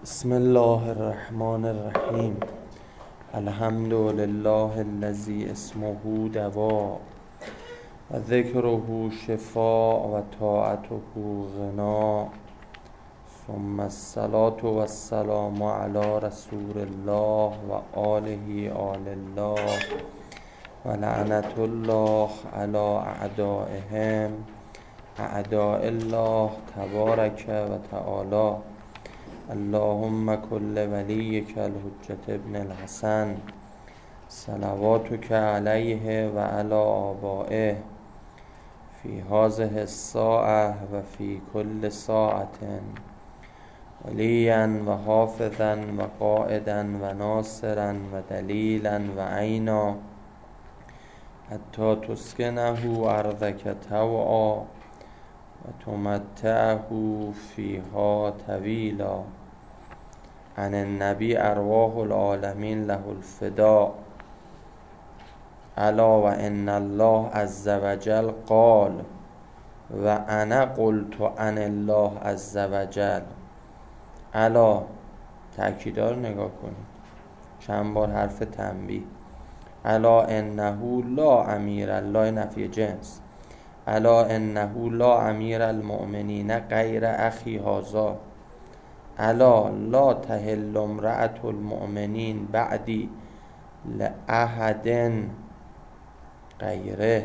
بسم الله الرحمن الرحیم. الحمد لله الذی اسمه دوا و ذکره شفاء و طاعته غنا، ثم الصلاة و السلام علی رسول الله و آله آل الله و لعنت الله علی اعدائهم اعداء الله تبارک و تعالی. اللهم كل وليك الحجة ابن الحسن صلواتك عليه وعلى آبائه في هذه الساعة وفي كل ساعة وليا وحافظا وقائدا وناصرا ودليلا وعينا حتى تسكنه أرضك طوعا وتمتعه فيها طويلا. عن النبي أرواح العالمين له الفداء. ألا وإن الله عز وجل قال وأنا قلت عن الله عز وجل. الا تأکیدا رو نگاه کنید، چند بار حرف تنبیه. الا انه لا امیر الله نفی جنس. الا انه لا امیر المؤمنین غیر اخی هذا. الا لا تحل امرأة المؤمنین بعدی لأحد غیره.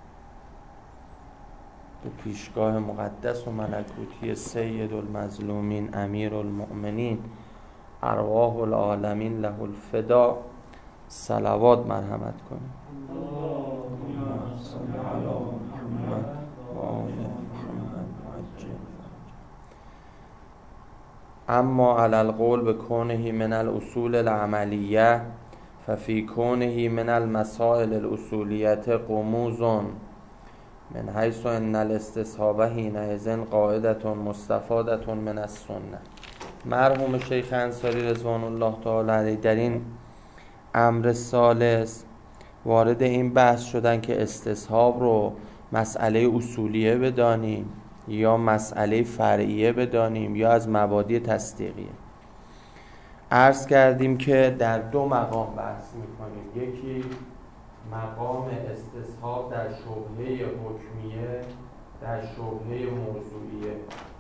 به پیشگاه مقدس و ملکوتی سید المظلومین امیر المؤمنین ارواح العالمین له الفدا صلوات مرحمت کنید. اللهم صل علی محمد و آل محمد وعجل. اما علی القول بکونه من الاصول العملیه ففي كونه من المسائل الاصولیت غموض من حيث ان الاستصحاب حينئذ قاعدة مستفادة من السنه. مرحوم شیخ انصاری رضوان الله تعالی علیه در این امر ثالث وارد این بحث شدن که استصحاب رو مسئله اصولیه بدانیم یا مسئله فرعیه بدانیم یا از مبادی تصدیقیه. عرض کردیم که در دو مقام بحث میکنیم. یکی مقام استصحاب در شبهه حکمیه، در شبهه موضوعیه.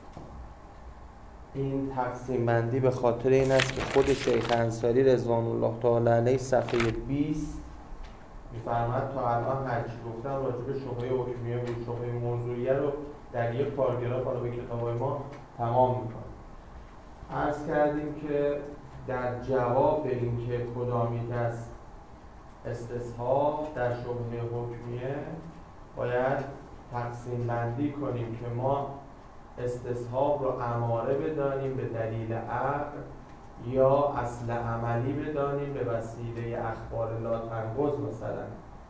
این تقسیم بندی به خاطر این است که خود شیخ انصاری رضوان الله تعالی علیه صفحه 20 می‌فرماید تا الان هر چی گفتم راجع به شبهه حکمیه و شبهه موضوعیه رو در یک پاراگراف حالا به کتاب‌های ما تمام می‌کنیم. عرض کردیم که در جواب به این که کدامیت است استصحاب در شبهه حکمیه باید تقسیم بندی کنیم که ما استصحاب رو اماره بدانیم به دلیل عقل یا اصل عملی بدانیم به وسیله اخبار لا تنقض. مثلا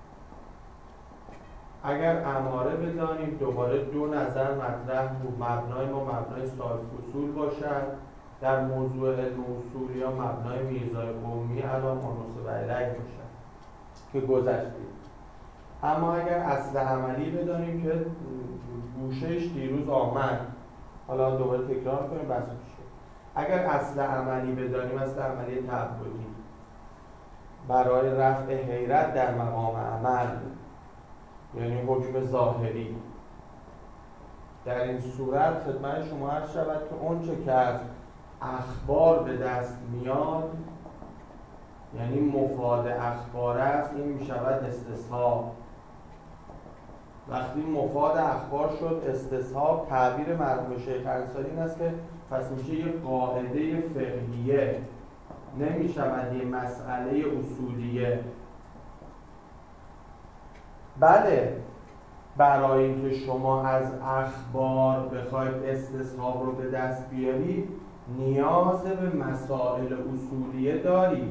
اگر اماره بدانیم دوباره دو نظر مطرح بود. مبنای ما مبنای صاحب اصول باشد در موضوع علم اصول یا مبنای میرزای قومی علی منصب علیه باشد که گذشتیم. اما اگر اصل عملی بدانیم که گوشهش دیروز آمد، حالا دوباره تکرار کنیم بس میشه. اگر اصل عملی بدانیم، اصل عملی تعبدی برای رفع حیرت در مقام عمل، یعنی حکم ظاهری، در این صورت خدمت شما عرض شود که اونچه که از اخبار به دست میاد یعنی مفاد اخبار است، این میشود استصحاب. وقتی مفاد اخبار شد استصحاب، تعبیر مرحوم شیخ انصاری این است که پس میشه یه قاعده فقهیه، نمیشود یه مسئله اصولیه. بله، برای اینکه شما از اخبار بخواید استصحاب رو به دست بیارید نیاز به مسائل اصولیه دارید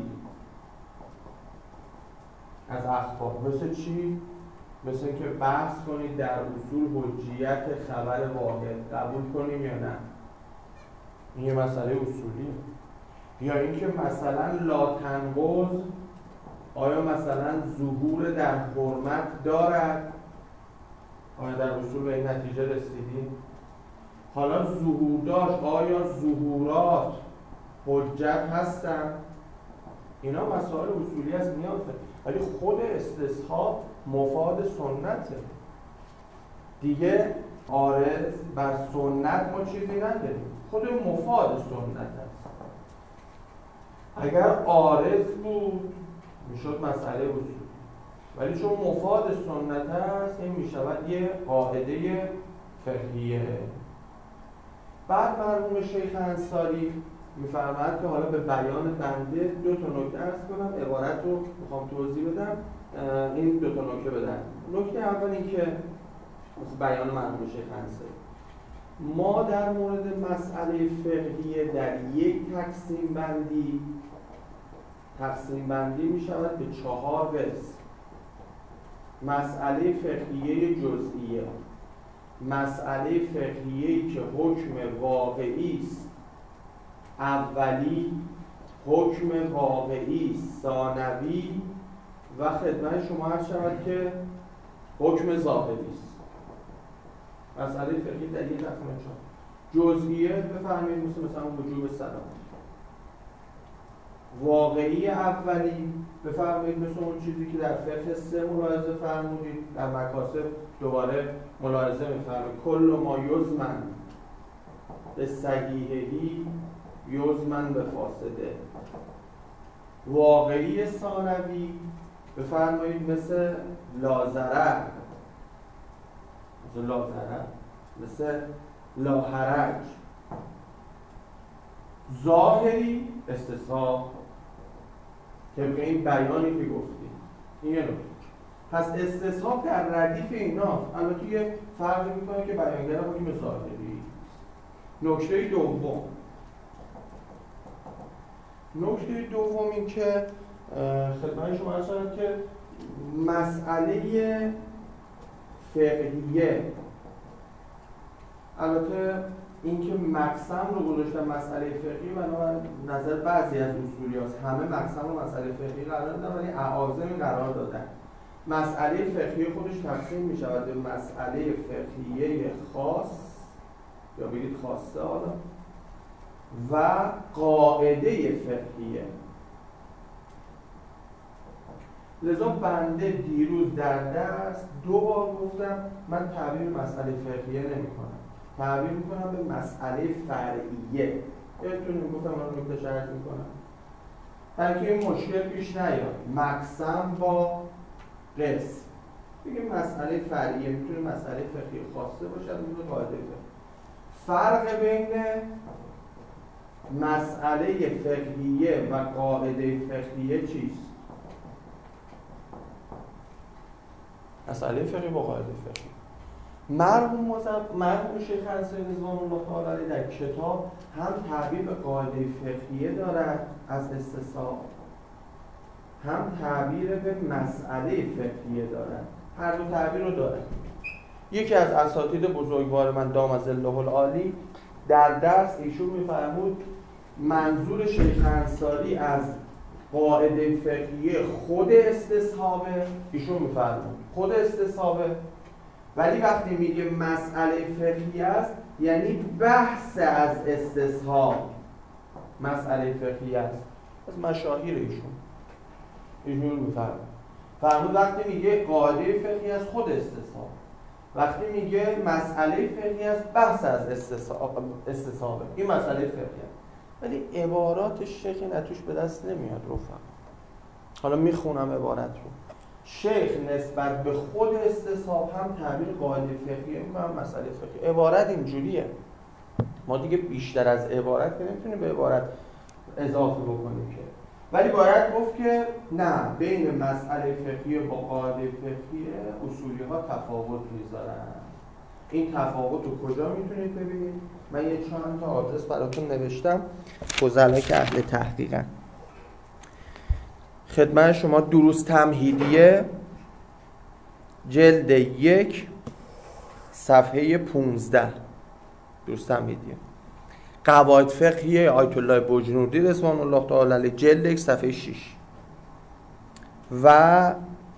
از اخبار. مثل چی؟ مثل اینکه بحث کنید در اصول حجیت خبر واحد قبول کنیم یا نه، این یه مسئله اصولیه. یا اینکه مثلا لا تنقض آیا مثلا ظهور در حرمت دارد؟ آیا در اصول به این نتیجه رسیدیم؟ حالا ظهور داشت، آیا ظهورات حجت هستن، اینا مسائل اصولی از نیازه، ولی خود استصحاب مفاد سنته دیگه. عارض بر سنت ما چیزی نداریم، خود مفاد سنت هست. اگر عارض بود میشد مسئله اصولی، ولی چون مفاد سنت هست این میشود یه قاعده فقهیه. بعد مرحوم شیخ انصاری میفرماید که حالا به بیان بنده 2 تا نکته عرض کنم، عبارت رو میخوام توضیح بدم، این 2 تا نکته بدم. نکته اول این که بیان مرحوم شیخ انصاری، ما در مورد مسئله فقهیه در یک تقسیم بندی می شود به 4 قسم. مسئله فقهیه جزئیه، مسئله فقهیه‌ای که حکم واقعی است اولی، حکم واقعی ثانوی و خدمت شما عرض شود که حکم ظاهری است. مسئله فقهی در یک تقسیم 4. جزئیه بفرمایید مثلا وجوب سلام. واقعی اولی بفرمایید مثل اون چیزی که در فقه 3 ملاحظه فرمودید، در مکاسب دوباره ملاحظه می‌فرمایید کل ما یزمن به صحیحهی یزمن به فاسده. واقعی ثانوی بفرمایید مثل لازرع، مثل لاحرج. ظاهری استصحاب طبق این بیانی که گفتیم، این یه نکته. پس استصحاب در ردیف ایناست، البته یه فرقی میکنه که بیانگر حکم ظاهری. نکته دوم این که خدمت شما عرض شد که مسئله فقهیه، البته اینکه مقسم رو گذاشتن مسئله فقهی بنابر نظر بعضی از اصولیات همه مقسم رو مسئله فقهی قرار دادن ولی اعاظم قرار دادن. مسئله فقهی خودش تقسیم می شود به مسئله فقهیه خاص یا بگید خاصه حالا و قاعده فقهیه. لذا بنده دیروز در درس 2 بار گفتم من تعبیر مسئله فقهیه نمی کنم، تعبیر میکنم به مسئله فرعیه. یادتونه گفتم من نکته شرط میکنم برای که این مشکل پیش نیاد. مقسم با قسم بگیم مسئله فرعیه، میتونه مسئله فقهی خاصه باشد، میتونه قاعده فقهی. فرق بین مسئله فقهیه و قاعده فقهیه چیست؟ مسئله فقهی با قاعده فقهی. مرحوم شیخ انصاری رضوان الله تعالی علیه در کتاب هم تعبیر به قاعده فقهیه دارد از استصحاب، هم تعبیر به مسئله فقهیه دارد. هر 2 تعبیر رو دارد. یکی از اساتید بزرگوار من دام ظله العالی در درس ایشون می‌فرمود منظور شیخ انصاری از قاعده فقهیه خود استصحابه. ایشون می‌فرمود خود استصحابه، ولی وقتی میگه مسئله فقهی است یعنی بحث از استصحاب مسئله فقهی است. از مشاهیر ایشون میفرمود وقتی میگه قاعده فقهی است خود استصحاب، وقتی میگه مسئله فقهی است بحث از استصحاب این مسئله فقهی است. ولی عبارات شیخ نتوش به دست نمیاد رفقا. حالا میخونم عبارت رو. شیخ نسبت به خود استصحاب هم تعبیر قاعده فقهیه میکنم مسئله فقهی. عبارت اینجوریه، ما دیگه بیشتر از عبارت که نمیتونیم به عبارت اضافه بکنیم که، ولی باید گفت که نه، بین مسئله فقهیه با قاعده فقهیه اصولی ها تفاوت میذارن. این تفاوت رو کجا میتونید ببینید؟ من یه چند تا آدرس براتون نوشتم، فضلا که اهل تحقیقن. خدمت شما دروس تمهیدیه جلد 1 صفحه 15. دروس تمهیدیه قواعد فقهیه آیت الله بجنوردی رضوان الله تعالی علیه جلد 1 صفحه 6 و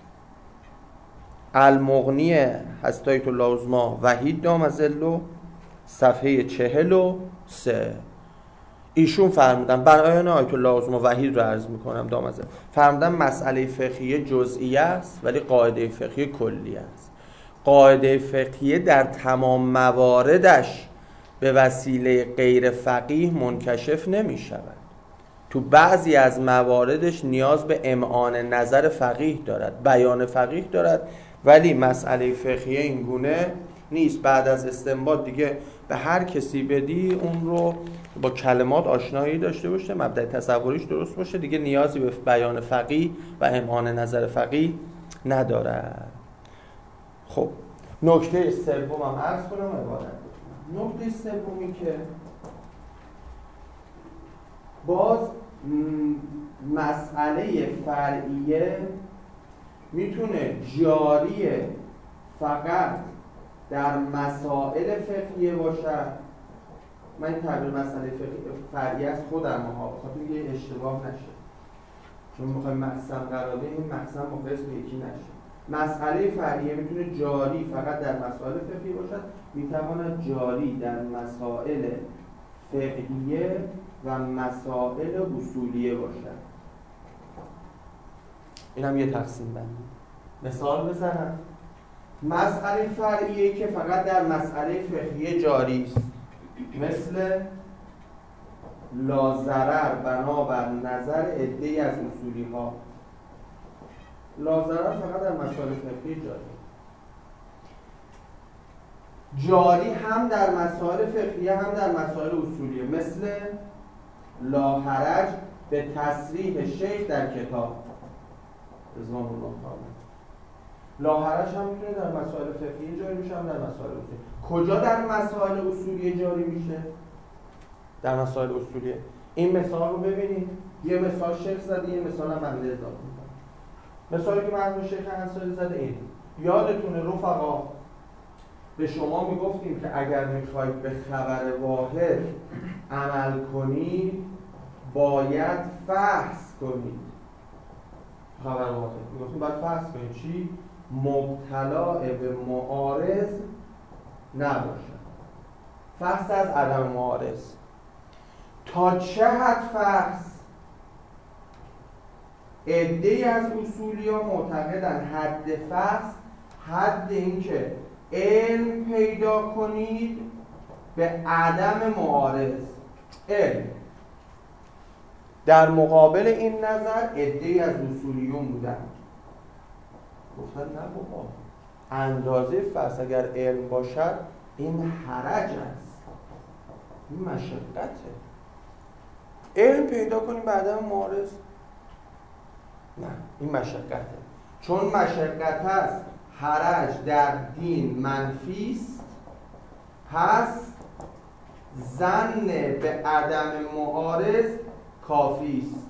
المغنی حضرت آیت الله عظما وحید دام ظله صفحه 43. ایشون فرمودن، بیان آیت الله عظما وحید رو عرض میکنم دامزه، فرمودن مسئله فقهی جزئیه است ولی قاعده فقهی کلیه است. قاعده فقهی در تمام مواردش به وسیله غیر فقیه منکشف نمی شود. تو بعضی از مواردش نیاز به امعان نظر فقیه دارد، بیان فقیه دارد، ولی مسئله فقهی این گونه نیست. بعد از استنباط دیگه به هر کسی بدی اون رو با کلمات آشنایی داشته باشه، مبدأ تصوریش درست باشه، دیگه نیازی به بیان فقیه و امعان نظر فقیه ندارد. خب نکته سوم هم عرض کنم عبارت بکنم. نکته سومی که باز مسئله فرعیه میتونه جاری فقط در مسائل فقهیه باشد. من این تعبیر مسئله فرعیه از خودم ها بخاطر یه اشتباه نشه، چون میخوایم مقسم قرار بدیم این مقسم با قسم یکی نشه. مسئله فرعیه میتونه جاری فقط در مسائل فقهی باشد، میتواند جاری در مسائل فقهیه و مسائل اصولیه باشد. این هم یه تقسیم بندی. مثال بزنم، مسئله فرعیه که فقط در مسئله فقهیه جاری است، مثل لا ضرر بنابر نظر عده‌ای از اصولی ها. لا ضرر فقط در مسائل فقهی جاری هم در مسائل فقهیه هم در مسائل اصولیه، مثل لا حرج به تصریح شیخ در کتاب رضوان الله تعالی. لا حرج هم میتونه در مسائل فقهی جاری میشه هم در مسائل اصولی. کجا در مسائل اصولی جاری میشه؟ در مسائل اصولیه. این مثال رو ببینید، یه مثال شیخ زده، یه مثال هم بنده اضافه میکنم. مثالی که مرحوم شیخ انصاری زده این، یادتونه رفقا به شما میگفتیم که اگر میخواید به خبر واحد عمل کنید باید فحص کنید. خبر واحد میگفتیم باید فحص کنید چی؟ مبتلا به معارض نباشد. فحص از عدم معارض. تا چه حد فحص؟ عده‌ای از اصولی‌ها معتقدن حد فحص حد این که علم پیدا کنید به عدم معارض. علم. در مقابل این نظر عده‌ای از اصولیون بودن گفتن نه بابا، اندازه فحص اگر علم باشد این حرج است، این مشقته. علم پیدا کنیم به عدم معارض؟ نه، این مشقته. چون مشقت است، حرج در دین منفی است، پس ظن به عدم معارض کافی است.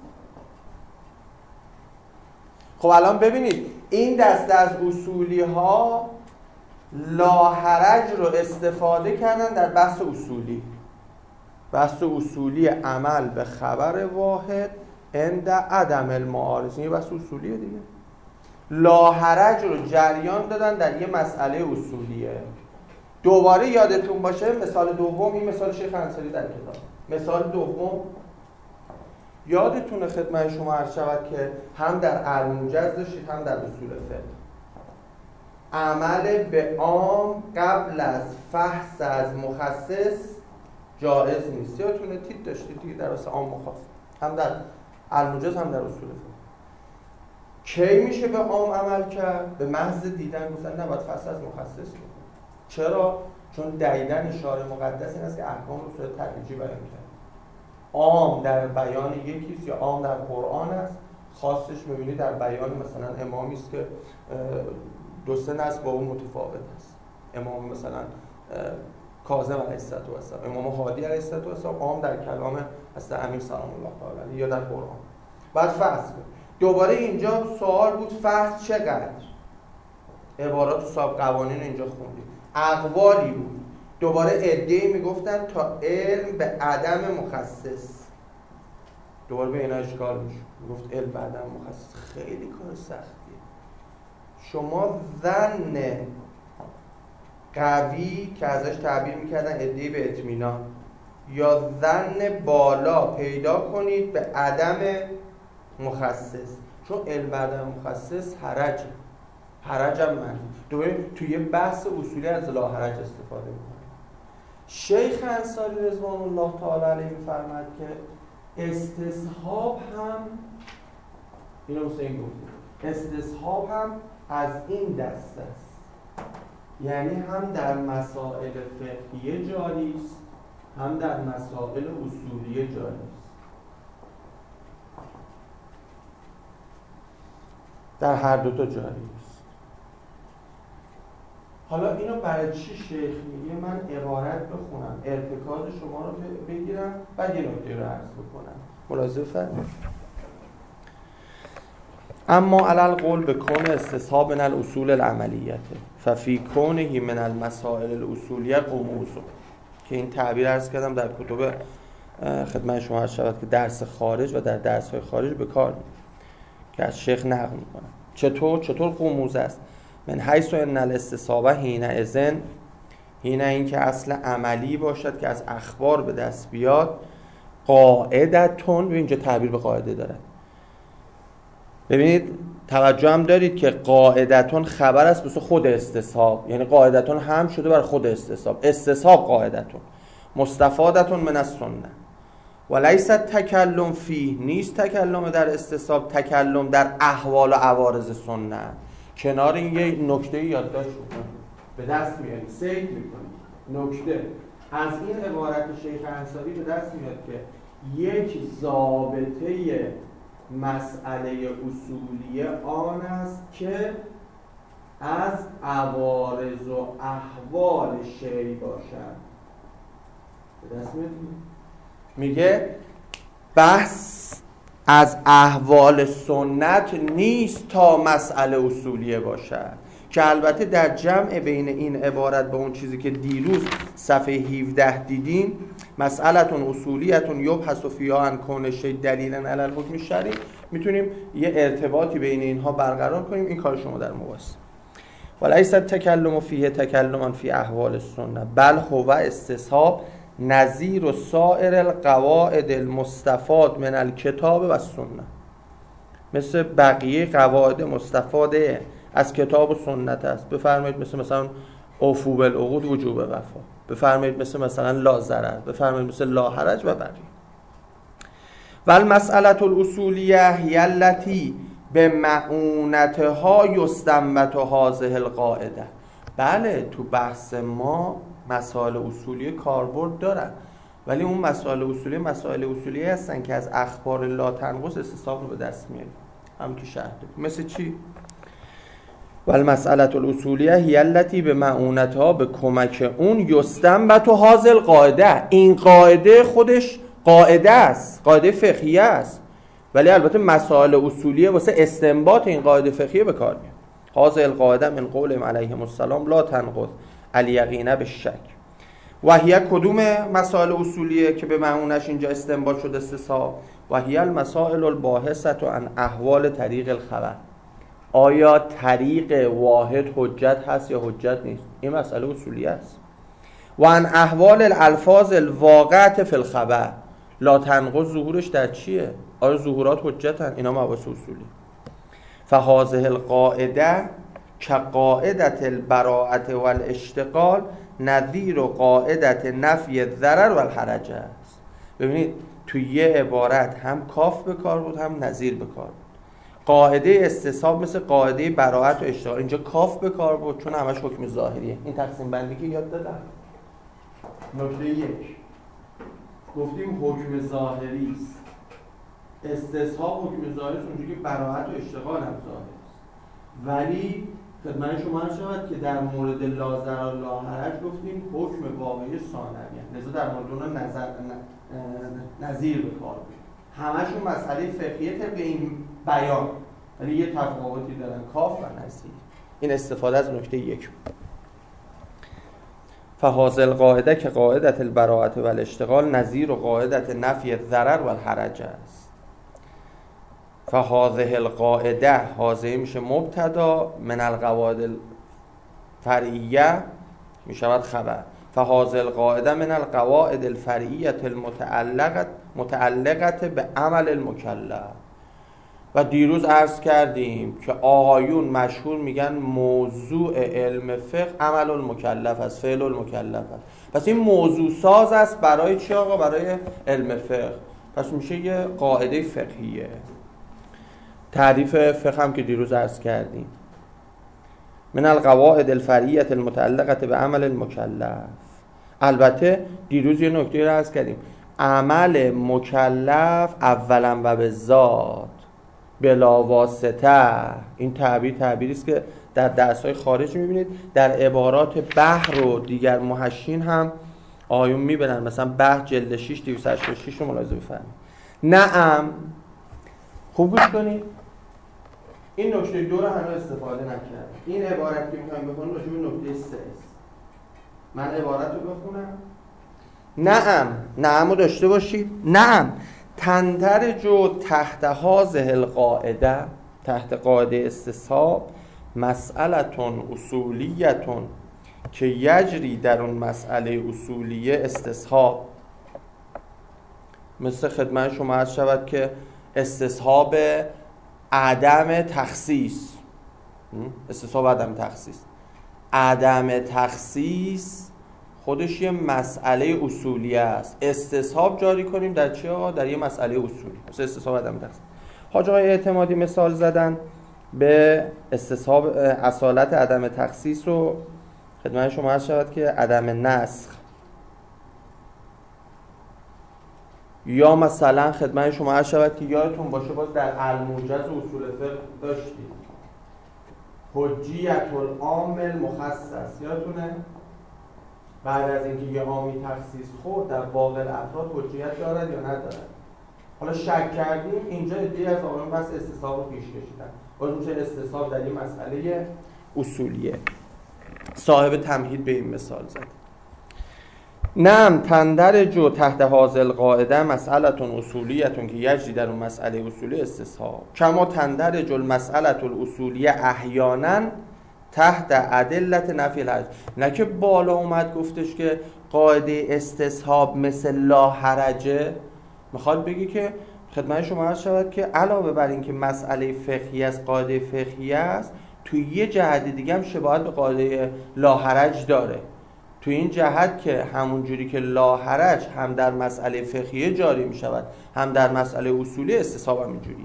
خب الان ببینید این دسته از اصولی ها لا حرج رو استفاده کردن در بحث اصولی. بحث اصولی عمل به خبر واحد عند عدم المعارض، این بحث اصولیه دیگه. لا حرج رو جریان دادن در یه مسئله اصولیه. دوباره یادتون باشه مثال دوم، این مثال شیخ انصاری در کتاب. مثال دوم یادتونه خدمت شما عرض شود که هم در الموجز داشتید هم در اصول فقه. عمل به عام قبل از فحص از مخصص جایز نیست. یادتونه تیت داشتید دیگه در واسه عام مخصص، هم در الموجز هم در اصول فقه. کی میشه به عام عمل کرد؟ به محض دیدن گفتن نباید فحص از مخصص کنید. چرا؟ چون دیدن شارع مقدس این است که احکام رو صورت تدریجی بیان کرد. عام در بیان یکیست یا عام در قرآن است، خاصش می‌بینید در بیان مثلا امامی است که دو سه نسل با اون متفاوت است. امام مثلا کاظم علیه السلام، امام هادی علیه السلام، عام در کلام حضرت امیر سلام الله تعالی علیه یا در قرآن. بعد فحص کنید. دوباره اینجا سوال بود فحص چقدر؟ عبارات و صاحب قوانین اینجا خوندید. اقوالی بود. دوباره عده‌ای میگفتن تا علم به عدم مخصص. دوباره به اینا اشکال میشه. میگفت علم به عدم مخصص خیلی کار سختیه. شما ظن قوی که ازش تعبیر میکردن عده‌ای به اطمینان، یا ظن بالا پیدا کنید به عدم مخصص، چون علم بعد مخصص حرج هم من توی بحث اصولی از لا حرج استفاده میکنه. شیخ انصاری رضوان الله تعالی علیه میفرماد که استصحاب هم، اینو مثل این گفتیم، استصحاب هم از این دست است، یعنی هم در مسائل فقهیه جاری است هم در مسائل اصولیه جاری است. در هر دوتا جاری است. حالا اینو برای چی شیخ میگه؟ من عبارت بخونم، ارتکاز شما رو بگیرم، بعد یه نکته رو عرض بکنم. ملاحظه فرمایید. اما علی القول به کون استصحاب من الاصول العملیته ففی کونه من المسائل الاصولیه غموض، که این تعبیر عرض کردم در کتب خدمت شما عرض شود که درس خارج و در درس‌های خارج به کار می‌برم که از شیخ نقل می‌کنم. چطور غموض است؟ من حیث ان الاستصحاب حینئذ، این که اصل عملی باشد که از اخبار به دست بیاد، قاعدتون، و اینجا تعبیر به قاعده داره. ببینید توجه هم دارید که قاعدتون خبر است بسه خود استصحاب، یعنی قاعدتون هم شده بر خود استصحاب قاعدتون مستفادتون من السنه و لیس تکلم فیه، نیست تکلم در استصحاب تکلم در احوال و عوارض سنه. کنار این یه نکته یادداشت بکنید، به دست میارید، سید میکنید. نکته از این عبارت شیخ انصاری به دست میاد که یک ضابطه مسئله اصولیه آن است که از عوارض و احوال شیء باشد. به دست میگه بحث از احوال سنت نیست تا مسئله اصولیه باشد، که البته در جمع بین این عبارت به اون چیزی که دیروز صفحه 17 دیدیم، مسئلتون اصولیتون یبحث فیها عن کون شیء دلیلا علی الحکم الشرعی، میتونیم یه ارتباطی بین اینها برقرار کنیم. این کار شما در مواسط. ولیس تکلم فیه تکلما فی احوال السنه بل هو استصحاب نظیر و سایر القواعد المستفاد من الکتاب و السنه، مثل بقیه قواعد مستفاده از کتاب و سنت است. بفرمایید مثلا اوفو بالعقود وجوب وفا، بفرمایید مثلا لا ضرر، بفرمایید مثل لا حرج و بقیه. و المسئله الاصولیه هی التی به معونتها یستنبط هذه القاعده. بله تو بحث ما مسائل اصولی کاربرد دارن، ولی اون مسائل اصولی هستن که از اخبار لا تنقص استصحاب رو به دست میارن، هم که شرح دادیم. مثل چی؟ و المسئله الاصولیه هی التی به معونتها، به کمک اون یستنبط هذه القاعده، این قاعده خودش قاعده است، قاعده فقهیه است، ولی البته مسائل اصولیه واسه استنباط این قاعده فقهیه به کار میاد. هذه القاعده من قولهم علیهم السلام لا تنقض الیقین بالشک. و هی کدوم مسائل اصولیه که به معونش اینجا استنباط شده استصحاب؟ و هی المسائل الباحثه عن احوال طریق الخبر. آیا طریق واحد حجت هست یا حجت نیست؟ این مسئله اصولیه است. و عن احوال الالفاظ الواقعه فی الخبر، لا تنقض ظهورش در چیه؟ آیا ظهورات حجتن؟ اینا مباحث اصولی. فهذه القاعده كقاعده البراءه والاشتغال نظیر قاعده نفی الضرر والحرج است. ببینید توی یه عبارت هم کاف به کار بود هم نظیر به کار بود. قاعده استصحاب مثل قاعده براءت و اشتغال، اینجا کاف به کار بود چون همش حکم ظاهریه. این تقسیم بندی که یاد دادم. نکته 1 گفتیم حکم ظاهری است، استصحاب حکم ظاهری است، اونجوری که براءت و اشتغال هم ظاهری است. ولی خدمت شما عرض شود که در مورد لا ضرر لا حرج گفتیم حکم واقعی ثانویه، لذا در مورد اون نظیر به کار بود. همشون مسئله فقهیه طبق این بیان، ولی یه تفاوتی دارن، کاف و نظیر. این استفاده از نکته 1 بود. فهذه القاعده که قاعده البراءه و الاشتغال نظیر و قاعده نفی الضرر و الحرج است. فهذه القاعده، هذه میشه مبتدا، من القواعد الفرعیه میشود خبر. فهذه القاعده من القواعد الفرعیه المتعلقه به عمل المکلف. و دیروز عرض کردیم که آقایون مشهور میگن موضوع علم فقه عمل المکلف است، فعل المکلف است. پس این موضوع ساز است برای چی آقا؟ برای علم فقه. پس میشه یه قاعده فقهیه. تعریف فقه هم که دیروز عرض کردیم، من القواعد الفرعیه المتعلقه به عمل المکلف. البته دیروز یه نکته رو عرض کردیم، عمل مکلف اولا و به ذات بلا واسطه، این تعبیری است که در درس‌های خارج می‌بینید، در عبارات بحر و دیگر محشین هم آیون می‌برن. مثلا بحر جلد 6 286 رو ملاحظه بفرمایید. نعم، خوب گوش کنید، این نکته 2 رو هنوز استفاده نکردم. این عبارت که می‌خوایم بخونیم راجع به نکته 3 است. من عبارت رو بخونم. نعم رو داشته باشید. نعم تندرج تحت هذه القاعده، تحت قاعده استصحاب، مسئلتون اصولیتون که یجری در اون مسئله اصولیه استصحاب. مثل خدمت شما عرض شود که استصحاب عدم تخصیص، استصحاب عدم تخصیص، عدم تخصیص خودش یه مسئله اصولیه است. استصحاب جاری کنیم در چی آقا؟ در یه مسئله اصولی، مثل استصحاب عدم تخصیص. حاج آقای اعتمادی مثال زدن به استصحاب اصالت عدم تخصیص رو خدمت شما عرض شود که عدم نسخ. یا مثلا خدمت شما عرض شود که یادتون باشه باز در الموجز اصول فقه داشتید حجیت العام المخصص، یادتونه؟ بعد از اینکه یه عامی تخصیص خورد در باقی افراد حجیت دارد یا ندارد. حالا شک کردیم، اینجا ادعای از آقایون بس استصحاب رو پیش کشیدن، باز میشه استصحاب در این مسئله اصولیه. صاحب تمهید به این مثال زد. نعم تندرج تحت هذه القاعده مسئلتون اصولیتون که یجری در اون مسئله اصولی استصحاب، کما تندرج المسئله الاصولیه احیانا تحت ادلت نفی الحرج. نه که بالا اومد گفتش که قاعده استصحاب مثل لا حرجه، میخواد بگی که خدمت شما عرض شود که علاوه بر این که مسئله فقهی است، قاعده فقهی است، توی یه جهت دیگه هم شباهت به قاعده لا حرج داره. توی این جهت که همون جوری که لا حرج هم در مسئله فقهی جاری میشود، هم در مسئله اصولی استصحاب هم اینجوریه.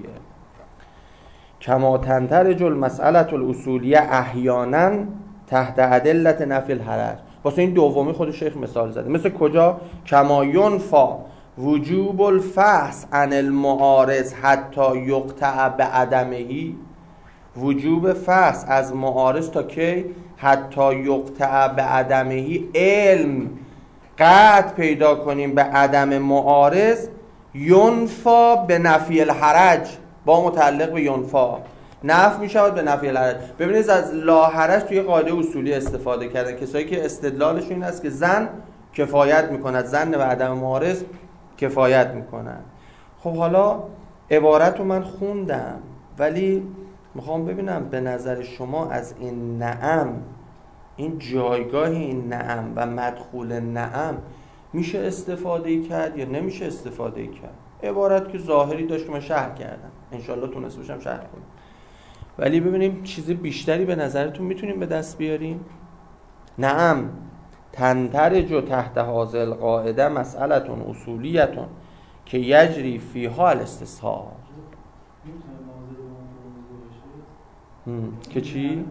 کما تندرج المسئله الاصولیه احیانا تحت ادلت نفی الحرج. واسه این دومی خود شیخ مثال زده. مثل کجا؟ کما ینفا وجوب الفحص عن المعارض حتی یقطع بعدمهی. وجوب فحص از معارض تا کی؟ حتی یقطع بعدمهی. علم قطع پیدا کنیم به عدم معارض. ینفا به نفی الحرج، با متعلق به ینفا نفی می شود به نفی الحرج. ببینید از لا حرج توی قاعده اصولی استفاده کردن کسایی که استدلالشون این است که زن کفایت میکند، زن و عدم معارض کفایت میکنن. خب حالا عبارت رو من خوندم، ولی میخوام ببینم به نظر شما از این نعم، این جایگاه این نعم و مدخول نعم میشه استفاده کرد یا نمیشه استفاده کرد؟ عبارت که ظاهری داشت که من شرح کردم، انشالله تونست باشم شرح کنم، ولی ببینیم چیز بیشتری به نظرتون میتونیم به دست بیاریم. نعم تندرج تحت هذه القاعده مسئلتون اصولیتون که یجری فیها الاستصحاب. که چی؟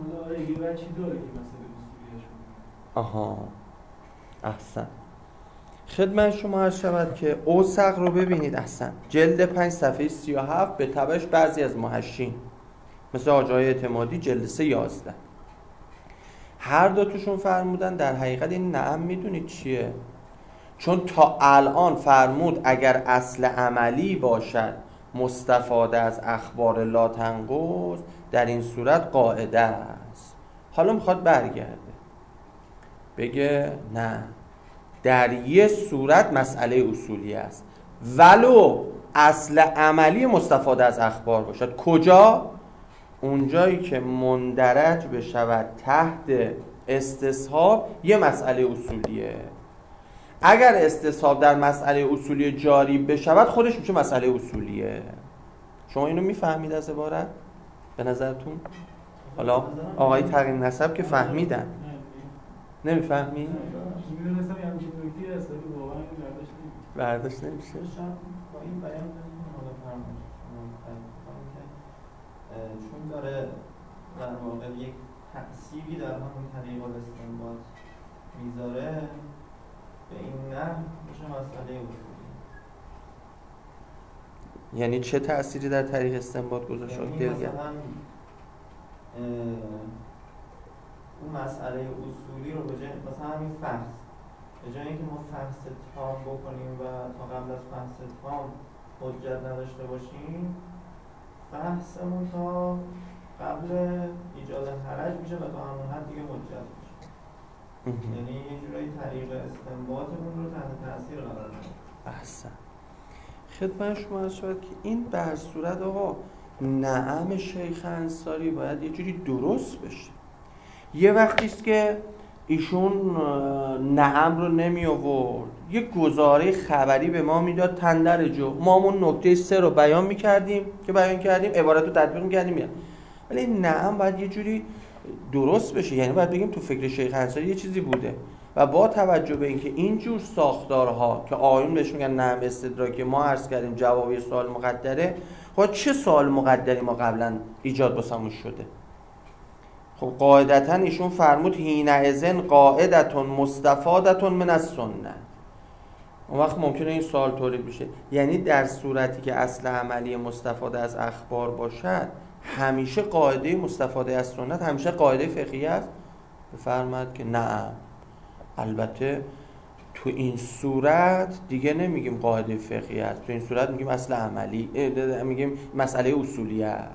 آها احسن. خدمت شما عرض شود که اوسق رو ببینید. احسن. جلد 5 صفحه 37 به تبعش بعضی از محشین مثل آجای اعتمادی جلد 3 11 هر دوتوشون فرمودن در حقیقت این نعم میدونید چیه؟ چون تا الان فرمود اگر اصل عملی باشد مستفاده از اخبار لا تنقض، در این صورت قاعده است. حالا میخواد برگرده بگه نه، در یه صورت مسئله اصولی است ولو اصل عملی مستفاده از اخبار باشد. کجا؟ اونجایی که مندرج بشود تحت استصحاب یه مسئله اصولیه. اگر استصحاب در مسئله اصولی جاری بشود خودش میشه مسئله اصولیه. شما اینو میفهمید از عبارت به نظرتون؟ حالا آقای تغییر نسب که فهمیدن نمیفهمی؟ میدونستم یه همچین نکته هست ولی واقعا برداشت نمیشه. با این بیان حالا فرمایش چون داره در واقع یک تأثیری در همون طریق الاستنباط میذاره به این نه میشه مسئله اصولی. یعنی چه تأثیری در طریق استنباط گذاشت؟ یعنی مثلا اون مسئله اصولی رو به جای مثلا همین فحص، به جای اینکه ما فحص تام بکنیم و تا قبل از فحص تام حجت نداشته باشیم، فحصمون تا قبل ایجاد حرج میشه و تا همون حد دیگه حجت میشه. یعنی یه جورایی طریق استنباطمون رو تحت تاثیر قرار میده. احسن. خدمت شما عرض شود که این بر صورت آقا نعم شیخ انصاری باید یه جوری درست بشه. یه وقتیست که ایشون نعم رو نمی آورد، یه گزاره خبری به ما میداد تندرجو، ما همون نکته 3 رو بیان میکردیم که بیان کردیم، عبارت رو تطبیق میکردیم میاد. ولی نعم باید یه جوری درست بشه. یعنی باید بگیم تو فکر شیخ انصاری یه چیزی بوده و با توجه به اینکه اینجور ساختارها که آیون بهش میگن نعم استدراکی، ما عرض کردیم جوابی سوال مقدره، خب چه سوال مقدری ما قبلا ایجاد بسامون شده؟ خب قاعدتا ایشون فرمود حینئذ قاعدتون مستفادتون من السنه. اون وقت ممکنه این سوال تولید بشه، یعنی در صورتی که اصل عملی مستفاده از اخبار باشد همیشه قاعده مستفاده از سنت همیشه قاعده فقهی است؟ بفرماد که نه. البته تو این صورت دیگه نمیگیم قاعده فقهی است، تو این صورت میگیم اصل عملی، میگیم مسئله اصولی است.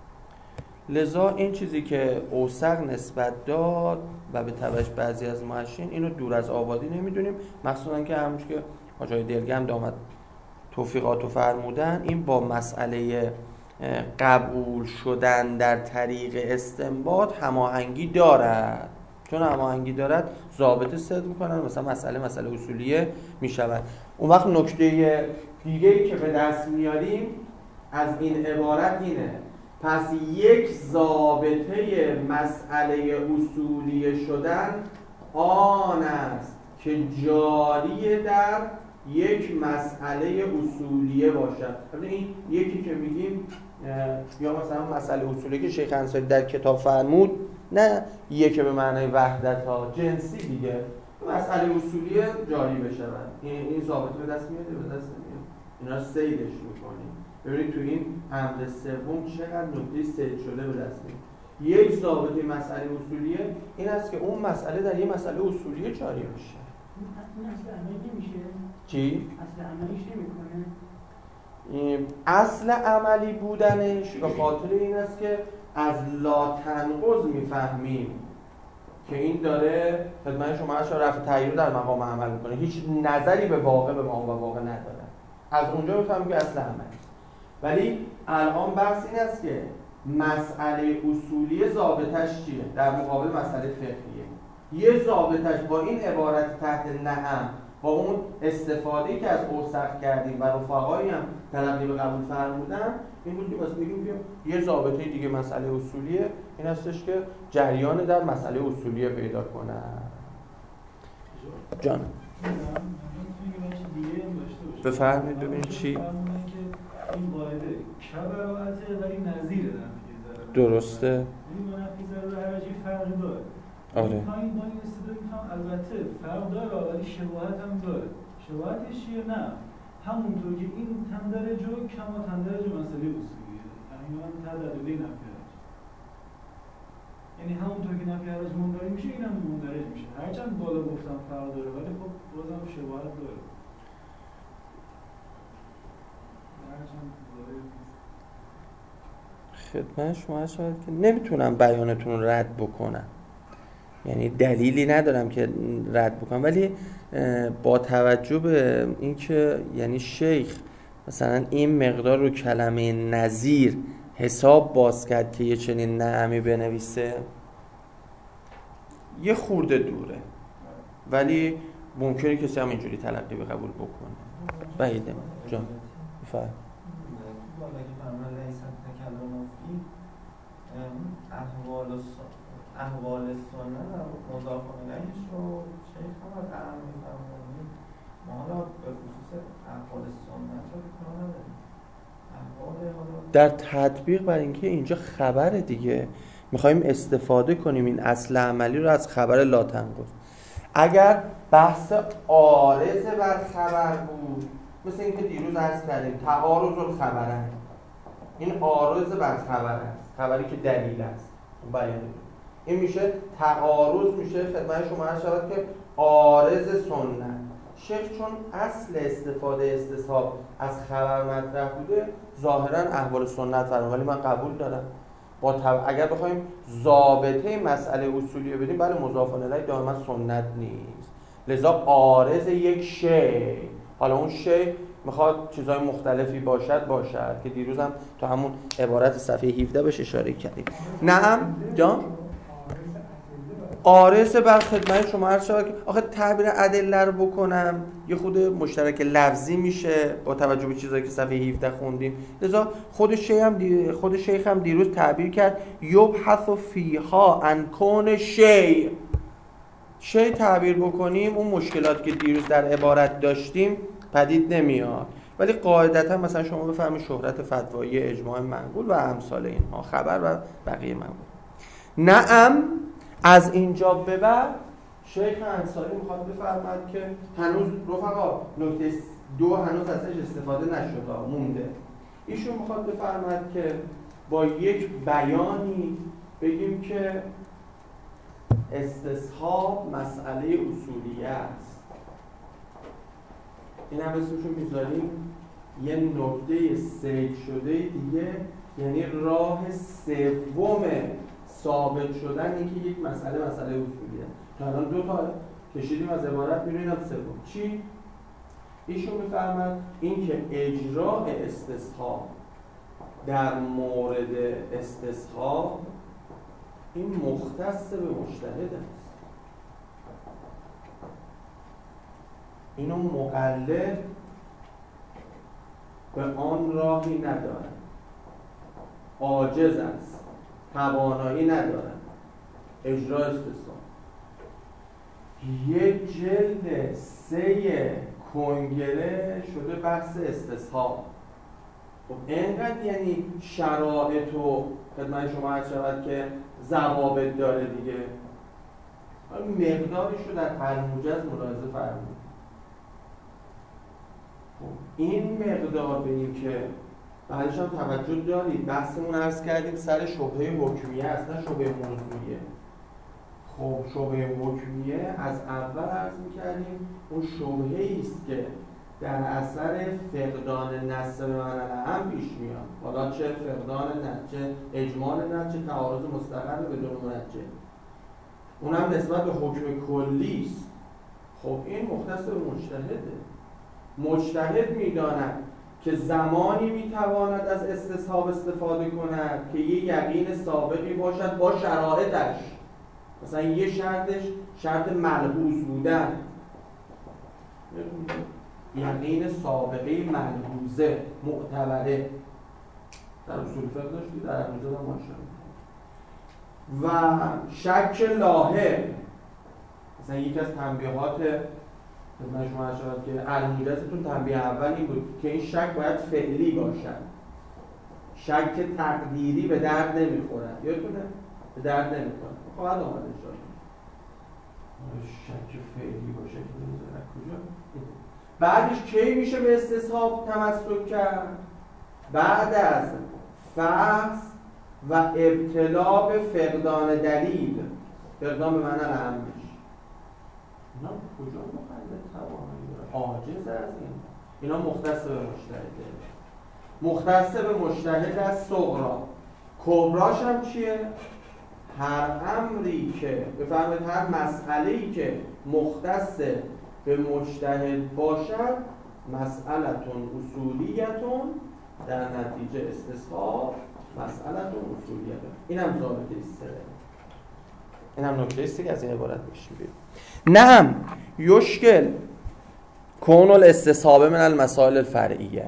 لذا این چیزی که اوثق نسبت داد و به تبعش بعضی از محشین اینو دور از آبادی نمیدونیم، مخصوصا که همونش که آقای دلگم دامد توفیقاتو فرمودن، این با مسئله قبول شدن در طریق استنباط هماهنگی دارد. چون هماهنگی دارد ضابطه صدق میکنن، مثلا مسئله اصولیه میشود. اون وقت نکته دیگه‌ای که به دست میاریم از این عبارت اینه: پس یک ضابطه مسئله اصولی شدن آن است که جاری در یک مسئله اصولیه باشد. این یکی که میگیم یا مثلا مسئله اصولی که شیخ انصاری در کتاب فرمود، نه یکی به معنای وحدت ها جنسی دیگه، مسئله اصولیه جاری بشود. این ضابطه به دست میاد، به دست نمیاد، اینا سیدش میکنیم. ببینید تو این امر سوم چقدر نکته سید شده به دست میاد. یک ضابطه مسئله اصولیه این است که اون مسئله در یک مسئله اصولیه جاری بشه. این اصل عملی نمیشه؟ چی؟ اصل عملیش نمیکنه؟ اصل عملی بودنش به خاطر این است که از لا تنقض میفهمیم که این داره خدمت شما رفع تغییر در مقام عمل میکنه، هیچ نظری به واقع به مقام واقع نداره. از اونجا میفهمیم که اصل عملی. ولی الان بحث این است که مسئله اصولی ضابطش چیه در مقابل مسئله فقهیه. یه ضابطش با این عبارت تحت نعم، با اون استفاده که از اوثق کردیم و رفقایی هم تلقی به قبول فرمودن، این بود که واسه بگیم که یه ضابطه دیگه مسئله اصولیه، این هستش که جریان در مسئله اصولیه پیدا کنه. جان بفرمایید ببینید چی؟ این قاعده کبراته ولی نظیره درسته؟ یعنی با نفی ضرر حرجی فرقی داره. آره. پایین با این استدلال میتونم البته فرق داره ولی شباهت هم داره. شباهتش چیه؟ نه همونطور که این تندرج و کما تندرج مسئله اصولیه، یعنی من تدریجی نفی حرج، یعنی همونطور که نفی حرج مندرج میشه اینم مندرج میشه. هرچند بالا گفتم فرق داره ولی خب بازم شباهت داره. خدمت شما شاید که نمیتونم بیانتون رو رد بکنم، یعنی دلیلی ندارم که رد بکنم، ولی با توجه به اینکه یعنی شیخ مثلا این مقدار رو کلمه نظیر حساب باز کرد که یه چنین نعمی بنویسه، یه خورده دوره، ولی ممکنه کسی هم اینجوری تلقی به قبول بکنه. بعیده جان بفرم. بالا که فرمان لیست تکلم فی احوال سنت و مضاف الیهش رو شیخ هم از اهم می‌فرمایید. ما حالا به خصوص احوال سنت رو کار نداریم. در تطبیق بر اینکه اینجا خبره دیگه، میخوایم استفاده کنیم این اصل عملی رو از خبر لا تنقض. اگر بحث عارض بر خبر بود، مثل اینکه دیروز عرض کردیم تعارض الخبرن، این عارض بر خبر است، خبری که دلیل است بیان، این میشه تعارض، میشه خدمت شما عرض شود که عارض سنت. شیخ چون اصل استفاده استصحاب از خبر مطرح بوده، ظاهرا احوال سنت فرمون، ولی من قبول دارم اگر بخوایم ضابطه مسئله اصولی رو بدیم، بله مضاف الیه دائما سنت نیست، لذا عارض یک شی، حالا اون شی میخواد چیزهای مختلفی باشد که دیروز هم تو همون عبارت صفحه 17 بهش اشاره کردیم. نعم جان عارض بر خدمت شما عرض شود که آخه تعبیر ادله رو بکنم یه خود مشترک لفظی میشه با توجه به چیزایی که صفحه 17 خوندیم، لذا خود شیخ هم دیروز تعبیر کرد یبحث فیها عن کون شی تعبیر بکنیم، اون مشکلاتی که دیروز در عبارت داشتیم پدید نمیاد. ولی قاعدتا مثلا شما بفهمید شهرت فتوایی، اجماع منقول و امثال اینها، خبر و بقیه منقول. نعم از اینجا به بعد شیخ انصاری میخواد بفرماید که هنوز رفقا نکته 2 هنوز ازش استفاده نشده، مونده. ایشون میخواد بفرماید که با یک بیانی بگیم که استصحاب مسئله اصولیه است. این هم اسمشون میذاریم یه نکته سید شده دیگه، یعنی راه سوم ثابت شدن اینکه یک مسئله اصولیه. تا الان 2 تا کشیدیم از عبارت، می‌بینیم سوم چی؟ ایشون می‌فرماید اینکه اجراء استصحاب در مورد استصحاب این مختص به مجتهد است، اینو مقلد به آن راهی ندارد، عاجز است، توانایی ندارد اجرا استصحاب. یک جلد 3 کنگره شده بحث استصحاب. خب اینقدر یعنی شرایط و خدمت شما عرض شود که ضوابط داره دیگه، مقدارش رو در الموجز ملاحظه فرمودید. خب این مقدار به این که بعدش هم توجه دارید، بحثمون عرض کردیم سر شبهه حکمیه است نه شبهه موضوعیه. خب شبهه حکمیه از اول عرض می‌کردیم اون شبهه‌ای است که در اثر فقدان نص به معنی هم پیش میاد، حالا چه فقدان نص، چه اجمال نص، چه تعارض مستقر بدون مرجع، اونم نسبت به حکم کلی است. خب این مختص به مجتهده. مجتهد می‌داند که زمانی میتواند از استصحاب استفاده کند که یه یقین سابقی باشد با شرایطش، مثلا یه شرطش شرط ملحوظ بودن، یقین سابقه ملحوظه معتبره در اصول فقه داشتی، در امروزه هم ماشاءالله، و شک لاحق، مثلا یکی از تنبیهات خدمت شما عرض شود که الموجزتون تنبیه اول این بود که این شک باید فعلی باشد، شک تقدیری به درد نمیخورد، یادتونه؟ به درد نمیخورد. خواهد آمده شد شک فعلی باشه که نمیذاره کجا؟ بعدش کی میشه به استصحاب تمسک کرد؟ بعد از فحص و ابتلا به فقدان دلیل، فقدان به معنی العمش. اینا کجا مقلد توانایی داره؟ عاجز از این. اینا مختص به مجتهده. مختص به مجتهد از صغرا. کبراش هم چیه؟ هر امری که بفرمایید هر مسئله‌ای که مختص به مجتهد باشد مسئلتون اصولیتون، در نتیجه استصحاب مسئلتون اصولیتون. این هم ضابطه است. این هم نکته است که از این عبارت میشه بیرون. نعم یشکل کون الاستصحاب من المسائل الفرعیه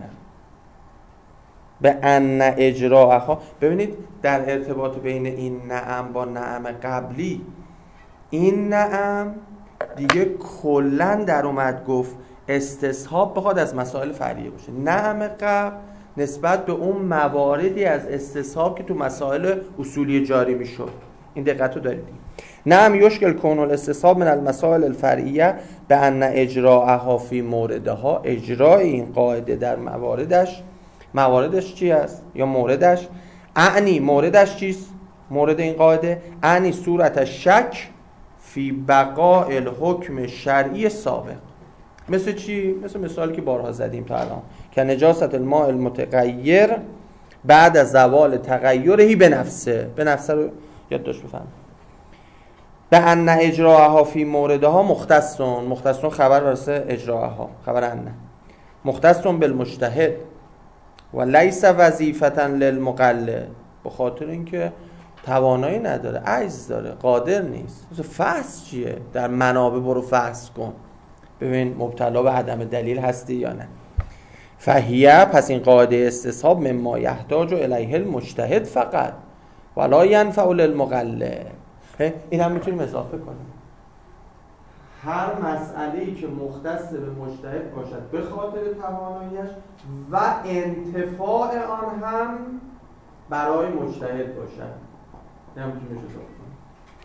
به ان اجراءها. ببینید در ارتباط بین این نعم با نعم قبلی، این نعم دیگه کلن در اومد گفت استصحاب بخواد از مسائل فرعیه باشه. نعم قبل نسبت به اون مواردی از استصحاب که تو مسائل اصولی جاری میشد. این دقت رو دارید. نعم یشکل کون الاستصحاب من المسائل الفرعیه به ان اجراءها فی موردها. اجرای این قاعده در مواردش چی است؟ یا موردش اعنی موردش چیست؟ مورد این قاعده اعنی صورت شک فی بقاء الحکم شرعی سابق. مثل چی؟ مثل مثالی که بارها زدیم تا الان که نجاست الماء المتغیر بعد از زوال تغییرهی به نفسه. به نفسه رو یادداشت بفرمایید. به ان اجراءها فی موردها مختصون خبر واسه اجراءها، خبر ان مختصون بالمجتهد و لیس وظیفة للمقلد. به خاطر اینکه توانایی نداره، عجز داره، قادر نیست. مثل فحص چیه؟ در منابع برو فحص کن ببین مبتلا به عدم دلیل هستی یا نه. فهیه پس این قاعده استصحاب مما یحتاج الیه المجتهد فقط ولا ینفع للمقلد. این هم میتونیم اضافه کنیم. هر مسئله‌ای که مختص به مجتهد باشد به خاطر تواناییش و انتفاع آن هم برای مجتهد باشد، این هم میتونیم اضافه کنیم.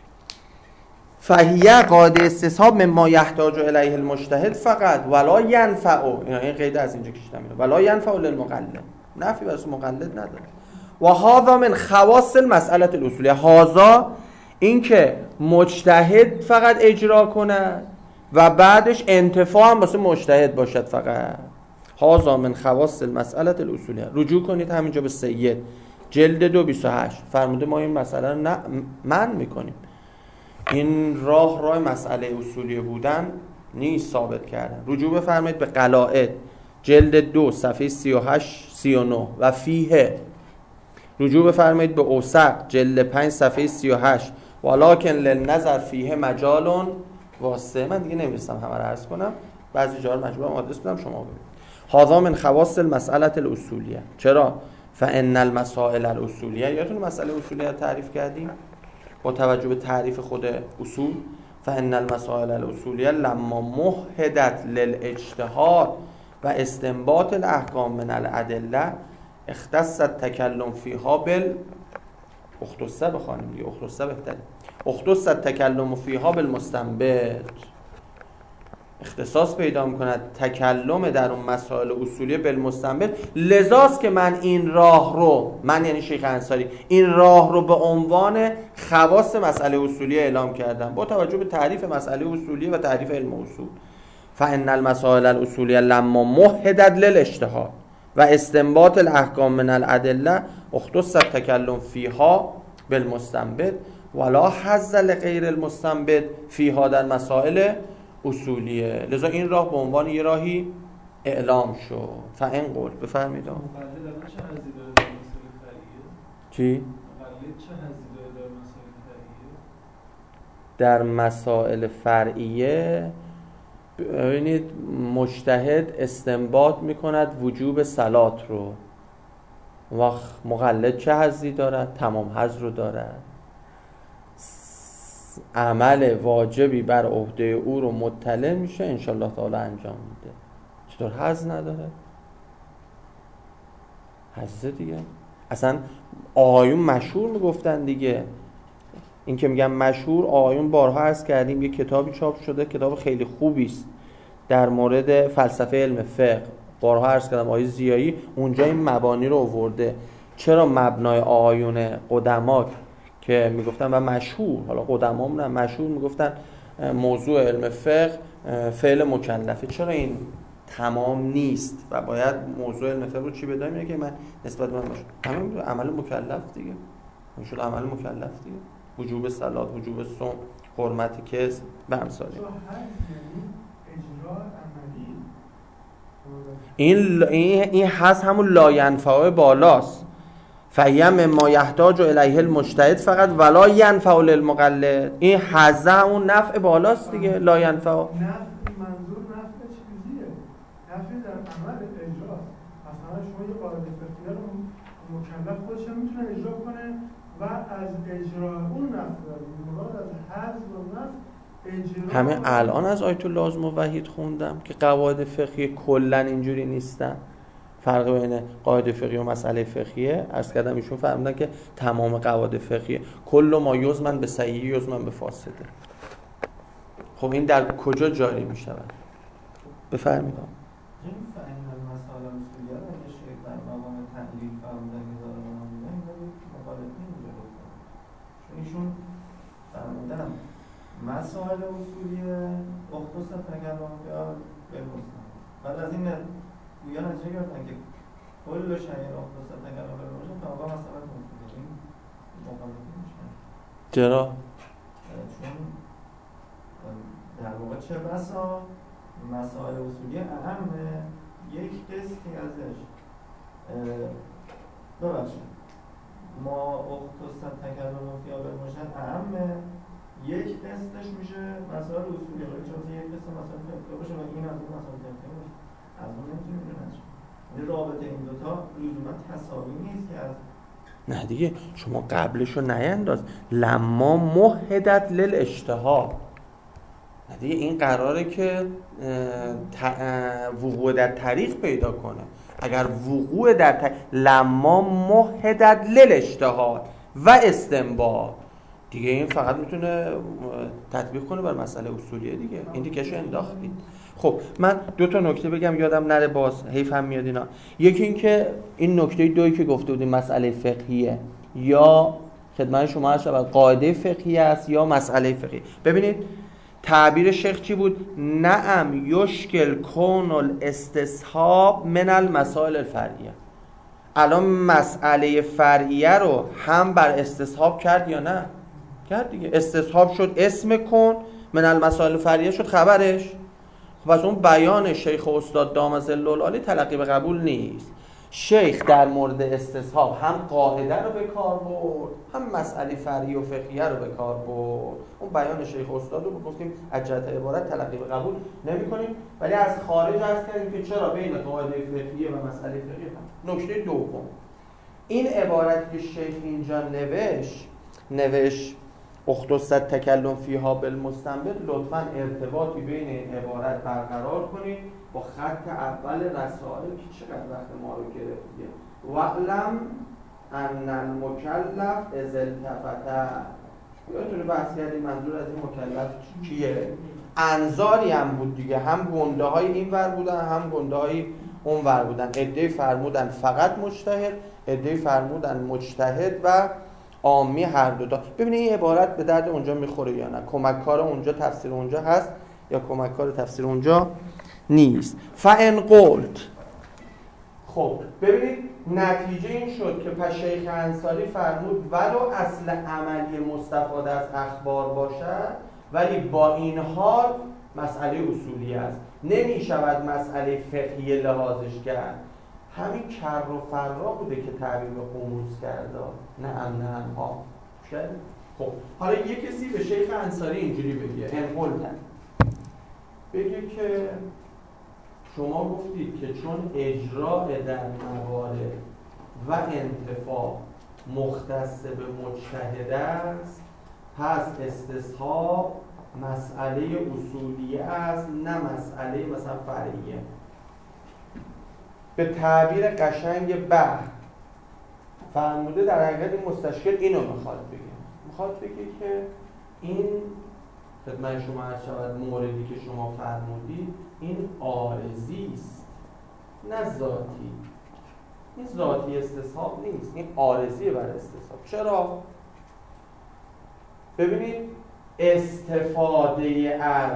فهیه قاعده استصحاب مما یحتاج الیه المجتهد فقط ولا ینفع. این قید از اینجا کشیدم ولا ینفع للمقلد، نفی واسه مقلد نداره. و هذا من خواص المسأله الاصولیه. هذا این که مجتهد فقط اجرا کنه و بعدش انتفاع هم واسه مجتهد باشد فقط. هذا من خواص المسأله الاصولیه. رجوع کنید همینجا به سید جلد 228 فرموده ما این مسئله رو من میکنیم. این راه مسئله اصولی بودن نیست ثابت کردن. رجوع بفرمایید به قلائد جلد 2 صفحه 38 39 و فیه. رجوع بفرمایید به اوسق جلد 5 صفحه 38 ولکن للنظر فیه مجال واسع. من دیگه نمیرسم همه رو عرض کنم، بعضی جا رو مجبورم آدرس بدم شما ببینید. هذا من خواص المسأله الاصولیه. چرا؟ فان المسائل الاصولیه، یادتون مسئله اصولیه رو تعریف کردیم با توجه به تعریف خود اصول. فان المسائل الاصولیه لما مهدت للاجتهاد و استنباط الاحکام من الادله اختص التکلم فیها اختص بخوانیم دیگه، اختص بهتره. اختص التکلم فیها بالمستنبط. اختصاص پیدا میکند تکلم در اون مسائل اصولیه بالمستنبط. لذاست که من این راه رو، من یعنی شیخ انصاری، این راه رو به عنوان خواص مسئله اصولیه اعلام کردم با توجه به تعریف مسئله اصولیه و تعریف علم اصول. فان المسائل الاصولیه لما مهدت للاجتهاد و استنباط الاحکام من الادله اختص التکلم فیها بالمستنبط ولا حظ لغیر المستنبط فیها در مسائل اصولیه. لذا این راه به عنوان یه راهی اعلام شد. فاین قول بفرمایید. مقلد الان چه حظی داره در مسائل فرعیه؟ چی؟ مقلد چه حظی داره در در مسائل فرعیه؟ مسائل فرعیه ببینید مجتهد استنباط میکند وجوب صلات رو. وقت مقلد چه حظی دارد؟ تمام حظ رو دارد. عمل واجبی بر عهده او رو مطلع میشه انشالله تعالی انجام میده. چطور حظ نداره؟ حظ دیگه. اصلا آقایون مشهور میگفتن دیگه. این که میگم مشهور، آقایون بارها عرض کردیم یه کتابی چاپ شده، کتاب خیلی خوبی است در مورد فلسفه علم فقه. بارها عرض کردم آقای ضیایی اونجا این مبانی رو آورده. چرا مبنای آقایون قدما که میگفتن و مشهور، حالا قدما نه مشهور میگفتن موضوع علم فقه فعل مکلفه، چرا این تمام نیست و باید موضوع علم فقه رو چی بدانیم؟ اینه که من نسبت به من باشه همین عمل مکلف دیگه، میشد عمل مکلف دیگه، وجوب صلات، وجوب صوم، حرمت کسب و امثال این حس همون لاینفعه بالاست. فیم ما یحتاج الیه المجتهد فقط ولا ینفع للمقلد. این حظه اون نفع بالاست دیگه. لا ینفع نفع منظور نفع چیزیه، نفع در عمل اجرا. مثلا شما یه قاعده فقهی رو مکلف خودش میتونه اجرا کنه و از اجرا اون نفع داره. مراد از حظ و نفع اجرا. همه الان از آیت اللازم و وحید خوندم که قواعد فقهی کلا اینجوری نیستن. فرق بین قاعده فقهی و مسئله فقهیه. عرض کردم ایشون فرمودن که تمام قواعد فقهیه کل ما یزمن به صحیح یزمن به فاسده. خب این در کجا جاری می شود؟ بفرمایید. این فهم مسائل اصولیه رو اگه شیخ در مقام تعلیل فرمودن که داره بودن این مقالطه اینجا گفتن، چون ایشون فرمودن مسائل اصولیه اختص تکلم یا بلمستن. بعد از این گویا نتیجه گرفتن که کل شیء اختص تکلم بلمستن تا آقا مسئله اصولیه. این مقالطه میشه. چرا؟ چون در واقع چه بسا مسائل اصولیه اهمه یک قسطی ازش ببخشید ما اختص تکلم فی بالمشهد اهمه یک قسطش میشه مسائل اصولیه ولی چون یک قسط مسائل فقهی باشه و این از اون مسائل فقهی باشه از اون نمیتونیم بنشیم. این رابطه این دوتا لزوما تساوی نیست که از نه دیگه شما قبلشو نینداز. لما مهدت للاجتهاد. نه دیگه این قراره که وقوع در طریق پیدا کنه. اگر وقوع در لما مهدت للاجتهاد و استنباط دیگه این فقط میتونه تطبیق کنه بر مسئله اصولیه دیگه. این دیگهشو انداختید. خب من دو تا نکته بگم یادم نره باز حیف هم میاد اینا. یکی این که این نکته دویی که گفته بودیم مسئله فقهیه یا خدمت شما عرض شود قاعده فقهیه است یا مسئله فقهی. ببینید تعبیر شیخ چی بود؟ نعم یشکل کون الاستصحاب من المسائل الفرعیه. الان مسئله فرعیه رو هم بر استصحاب کرد یا نه؟ کرد دیگه. استصحاب شد اسم کن، من المسائل الفرعیه شد خبرش. خب پس اون بیان شیخ و استاد دام ظل العالی تلقی به قبول نیست. شیخ در مورد استصحاب هم قاعده رو به کار برد هم مسئله فرعی و فقهیه رو به کار برد. اون بیان شیخ و استاد رو گفتیم از جهت عبارت تلقی به قبول نمی‌کنیم، ولی از خارج عرض کردیم که چرا بین قاعده فقهیه و مسئله فقهیه. نکته دوم این عبارتی که شیخ اینجا نوشت اختص تکلم فیها بالمستنبط، لطفاً ارتباطی بین این عبارت برقرار کنید با خط اول رسائل که چقدر وقت ما رو گرفتیه. وعلم ان المکلف اذا التفت. یادتونه بحث کردیم منظور از این مکلف کیه؟ انظاری هم بود دیگه. هم گنده های این ور بودن هم گنده های اون ور بودن. عده‌ای فرمودن فقط مجتهد، عده‌ای فرمودن مجتهد و عامی هر دو تا. ببینید این عبارت به درد اونجا میخوره یا نه. کمککار اونجا تفسیر اونجا هست یا کمککار تفسیر اونجا نیست. فان قلت. خب ببینید نتیجه این شد که پس شیخ انصاری فرمود ولو اصل عملی مستفاده از اخبار باشد ولی با این حال مسئله اصولی است، نمی شود مسئله فقهی لحاظش کرد. همین کر و فرا بوده که تعبیر به قموز کرده. نه ها. خب حالا یک کسی به شیخ انصاری اینجوری بگه انقلتن بگه که شما گفتید که چون اجراء در موارد و انتفاع مختص به مجتهد است پس استصحاب مسئله اصولیه است نه مسئله مثلا فرعیه. به تعبیر قشنگ بحر فرموده در حقیقت این مستشکل اینو میخواد بگه که این خدمت شما عرض شود موردی که شما فرمودید این عارضی است نه ذاتی. این ذاتی استصحاب نیست، این عارضیه بر استصحاب. چرا؟ ببینید استفاده از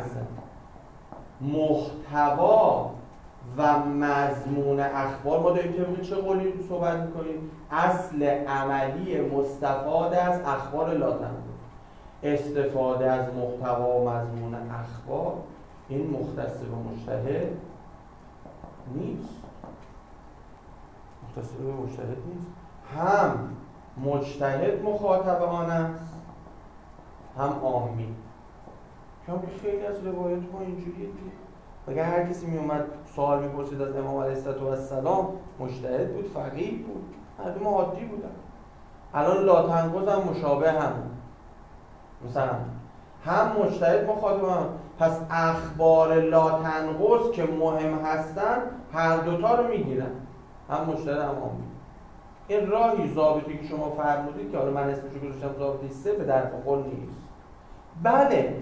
محتوا و مضمون اخبار، ما داریم طبق چه قولی صحبت میکنیم؟ اصل عملی مستفاده از اخبار لاتنده. استفاده از محتوا و مضمون اخبار این مختص به مجتهد نیست. هم مجتهد مخاطب آن است هم عامی. چون خیلی از روایات ما اینجوریه دیگه. اگر هر کسی می اومد سوال می‌پرسید از امام علیه السلام، مجتهد بود، فقیه بود، مردم عادی بودن. الان لا تنقض هم مشابه همون، مثلا هم مجتهد مخاطب هم. پس اخبار لا تنقض که مهم هستن هر دوتا رو میگیرن، هم مجتهد هم عامی. این راهی ضابطی که شما فرمودید که حالا من اسمشو گذاشتم ضابطه 3 به درد خور نیست. بله،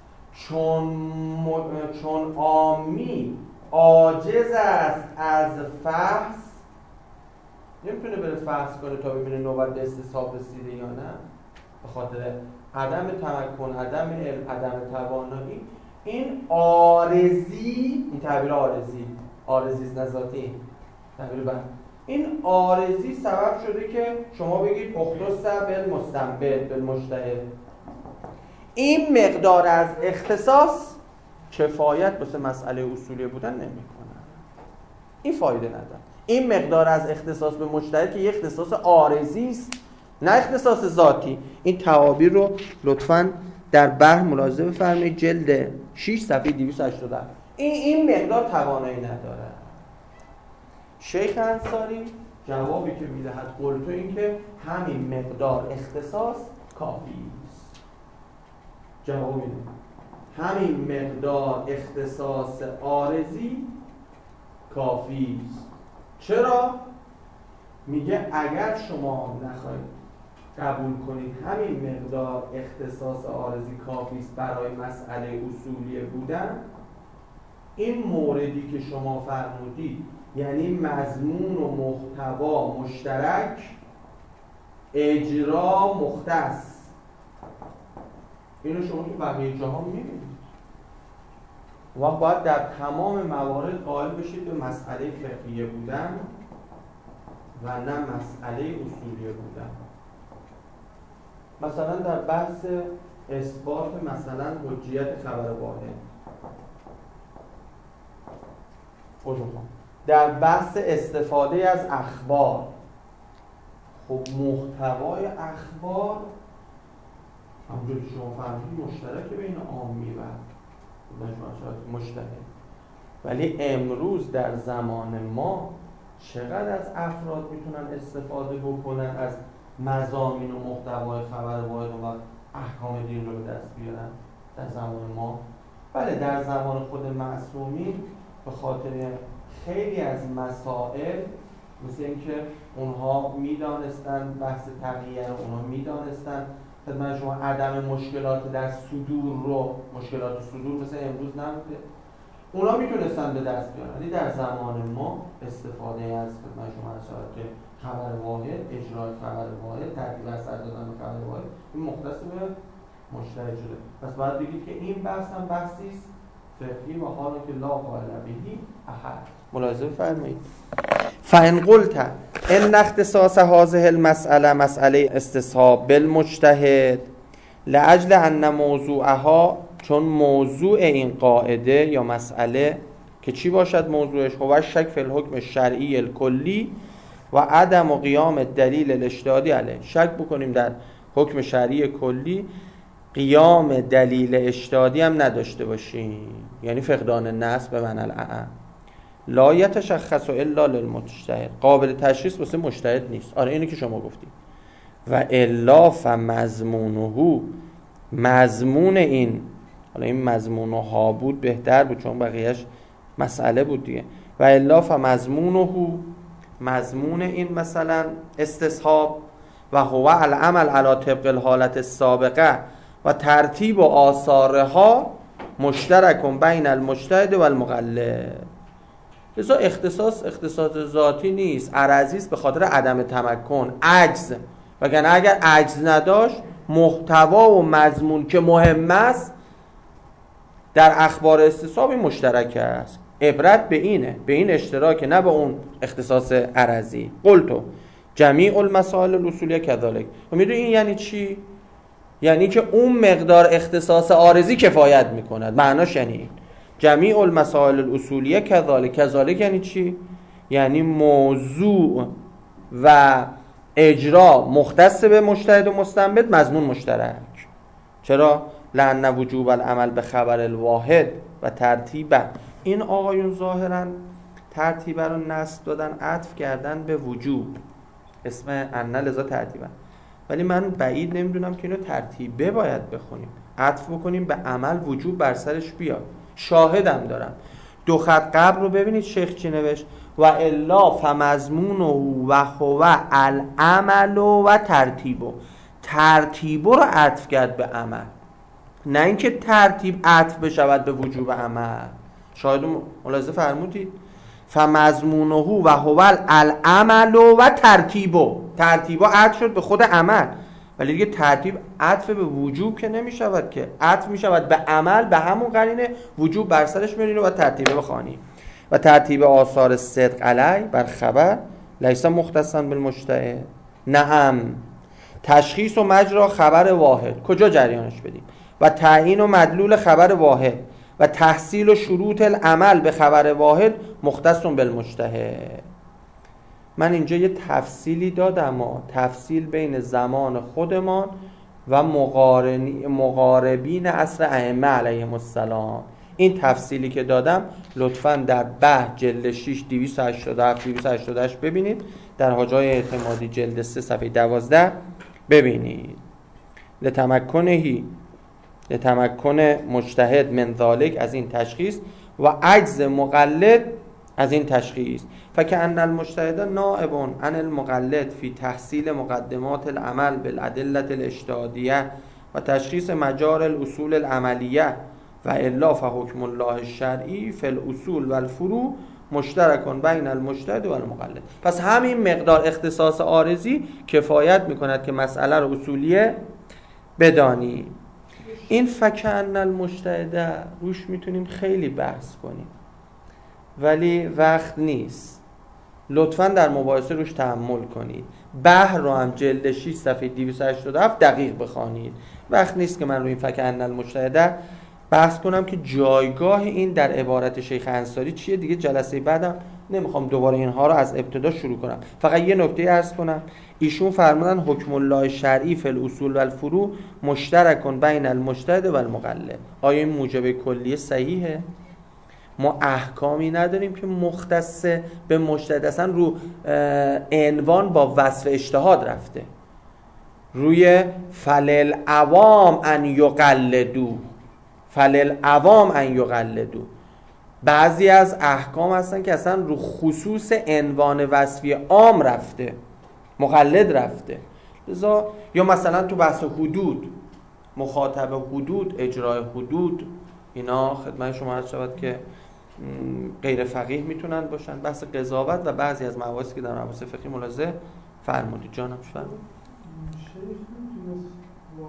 چون عامی عاجز است از فحص، نمیتونه بره فحص کنه تا ببینه نوبت به استصحاب رسیده یا نه، به خاطر عدم تمکن، عدم علم، عدم توانایی. این عارضی، این تعبیر عارضی است، نذاتی تعبیر بند. این عارضی سبب شده که شما بگید اختص بالمستنبط بالمجتهد. این مقدار از اختصاص کفایت واسه مسئله اصولی بودن نمیکنه. این فایده نداره. این مقدار از اختصاص به مجتهد که یه اختصاص عارضی است، نه اختصاص ذاتی. این تعابیر رو لطفاً در بحر ملاحظه بفرمایید، جلد 6 صفحه 287. این مقدار توانایی نداره. شیخ انصاری جوابی که میدهد قلتو این که همین مقدار اختصاص کافی است. جواب اینه همین مقدار اختصاص عارضی کافی است. چرا؟ میگه اگر شما نخواهید قبول کنید همین مقدار اختصاص عارضی کافی است برای مسئله اصولی بودن، این موردی که شما فرمودید یعنی مضمون و محتوا مشترک، اجرا مختص، اینو شما تو بقیه جاها میبینید. و باید در تمام موارد قائل بشید به مسئله فقهیه بودن و نه مسئله اصولیه بودن. مثلا در بحث اثبات مثلا حجیت خبر واحد، در بحث استفاده از اخبار، خب محتوای اخبار همونجوری که شما فهمیدید مشترک بین عامی و مجتهد. ولی امروز در زمان ما چقدر از افراد میتونن استفاده بکنن از مضامین و محتوای خبر واحد و احکام دین رو به دست بیارن در زمان ما؟ بله، در زمان خود معصومین به خاطر خیلی از مسائل، مثل اینکه اونها میدانستن بحث تقیه رو، اونها میدانستن خدمت شما عدم مشکلات در صدور رو، مشکلات صدور مثل امروز نبوده، اونا میتونستن به دست بیارن. ولی در زمان ما استفاده از خدمت شما اشاره که خبر واحد، اجرای خبر واحد، ترتیب اثر دادن به خبر واحد، این مختص به مجتهد شده. پس باید بگید که این بحث هم بحثی است فقهی و حالا که لا قائل به احد. ملاحظه بفرمایید. فإن قلت ان اختصاص هذه المسأله مسئله استصحاب بالمجتهد لاجل ان موضوعها، چون موضوع این قاعده یا مسئله که چی باشد موضوعش، هو شک فی الحکم الشرعی الکلی و عدم و قیام دلیل الاجتهادی علیه، شک بکنیم در حکم شرعی کلی، قیام دلیل اجتهادی هم نداشته باشیم، یعنی فقدان نص به معنی الاعم، لا یتشخص الا للمجتهد، قابل تشخیص واسه مجتهد نیست. آره اینو که شما گفتید. و الا فمضمونه، مضمون این، حالا این مضمون ها بود بهتر بود چون بقیهش مسئله بود دیگه. و الا فمضمونه، مضمون این مثلا استصحاب و هو العمل علی طبق الحالت السابقه و ترتیب و آثارها مشترک بین المجتهد و المقلد. لذا اختصاص ذاتی نیست، عرضی است به خاطر عدم تمکن، عجز. وگرنه اگر عجز نداشت محتوا و مضمون که مهم است در اخبار استصحاب مشترک است. عبرت به اینه، به این اشتراک، نه به اون اختصاص عرضی. قلتو جمیع المسائل الاصولیه کذالک. و میدونی این یعنی چی؟ یعنی که اون مقدار اختصاص عارضی کفایت میکند. معناش یعنی این جمیع المسائل الاصولیه کذالک. کذالک یعنی چی؟ یعنی موضوع و اجرا مختص به مجتهد و مستنبط، مضمون مشترک. چرا؟ لأن وجوب العمل به خبر الواحد و ترتیبا. این آقایون ظاهرا ترتیبا رو نصب دادن، عطف کردن به وجوب، اسم ان لذا ترتیبا، ولی من بعید نمیدونم که اینو ترتیبه باید بخونیم، عطف بکنیم به عمل، وجوب بر سرش بیاد. شاهدم دارم، 2 خط قبل رو ببینید شیخ چی نوشت: و الا فمضمونه و هو العمل و ترتیبه. ترتیبه رو عطف کرد به عمل، نه اینکه ترتیب عطف بشود به وجوب عمل. شاهد ملاحظه فرمودید؟ فمضمونه و هو العمل و ترتیبه. ترتیبه عطف شد به خود عمل، ولی دیگه ترتیب عطف به وجوب که نمیشود، که عطف میشود به عمل، به همون قرینه وجوب بر سرش میرینه و ترتیبه بخوانیم. و ترتیب آثار صدق علی بر خبر لیس مختصا بالمجتهد. نعم، تشخیص و مجرا خبر واحد، کجا جریانش بدیم؟ و تعیین و مدلول خبر واحد و تحصیل و شروط العمل به خبر واحد مختص بالمجتهد. من اینجا یه تفصیلی دادم، تفصیل بین زمان خودمان و مقاربین عصر ائمه علیهم السلام. این تفصیلی که دادم لطفاً در بحث جلد 6 287 288 ببینید، در حاجای اعتمادی جلد 3 صفحه 12 ببینید. لتمکن مجتهد من ذالک، از این تشخیص، و عجز مقلد از این تشخیص. فکأن المجتهد نائب عن المقلد فی تحصیل مقدمات العمل بالادله الاجتهادیه و تشخیص مجار الاصول العملیه و الا فحکم الله الشرعی فی الاصول و الفروع مشترک بین المجتهد و المقلد. پس همین مقدار اختصاص عارضی کفایت میکند که مسئله رو اصولیه بدانی. این فکأن المجتهد روش میتونیم خیلی بحث کنیم، ولی وقت نیست. لطفاً در مباحثه روش تأمل کنید. بحر رو هم جلد 6 صفحه 287 دقیق بخوانید. وقت نیست که من روی این فکأن المجتهد بحث کنم که جایگاه این در عبارت شیخ انصاری چیه. دیگه جلسه بعدم نمیخوام دوباره اینها رو از ابتدا شروع کنم. فقط یه نکته عرض کنم. ایشون فرمودن حکم الله شرعی فی الاصول و الفروع مشترک بین المجتهد و المقلد. آیا این موجب کلیه صحیحه؟ ما احکامی نداریم که مختص به مجتهد، اصلا رو عنوان با وصف اجتهاد رفته، روی فللعوام ان یقلدو، فللعوام ان یقلدو. بعضی از احکام هستن که اصلا رو خصوص عنوان وصفی عام رفته، مقلد رفته. لذا یا مثلا تو بحث حدود، مخاطب حدود، اجرای حدود، اینا خدمت شما عرض شود که غیر فقیه میتونن باشن. بحث قضاوت و بعضی از مباحثی که در مباحث فقهی ملاحظه فرمودید. جانم فرمودید. شیخ میتونست با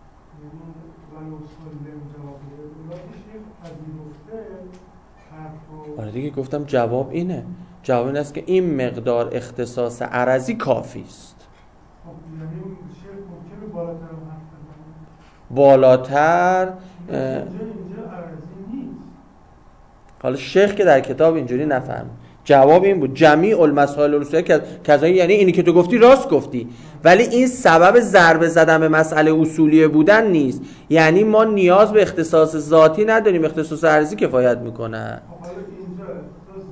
ولو سالم جواب بده، شیخ پذیرفته حرف رو. آره دیگه گفتم جواب اینه. جواب این است که این مقدار اختصاص عرضی کافی است. خب یعنی شیخ ممکنه بالاتر حرف بزنه؟ بالاتر اینجا عرضی نیست. حالا شیخ که در کتاب اینجوری نفهم. جواب این بود جمیع المسائل الاصولیه کذا، یعنی اینی که تو گفتی راست گفتی، ولی این سبب ضربه زدن به مسئله اصولیه بودن نیست. یعنی ما نیاز به اختصاص ذاتی نداریم، اختصاص عرضی کفایت میکنه. حالا اینجا اختصاص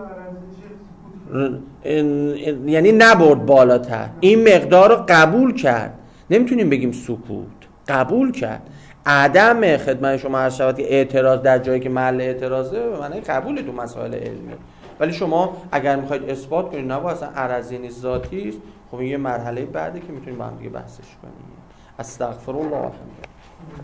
ذاتی یا عرضی شیخ یعنی نبرد بالاتر، این مقدار رو قبول کرد. نمیتونیم بگیم سکوت، قبول کرد. عدم خدمت شما عرض شود که اعتراض در جایی که محل اعتراضه به معنی قبول تو مسائل علمی. ولی شما اگر میخواید اثبات کنید نه اصلا عرضی نیست ذاتی است، خب این یه مرحله بعده که میتونیم با هم دیگه بحثش کنیم. استغفر الله.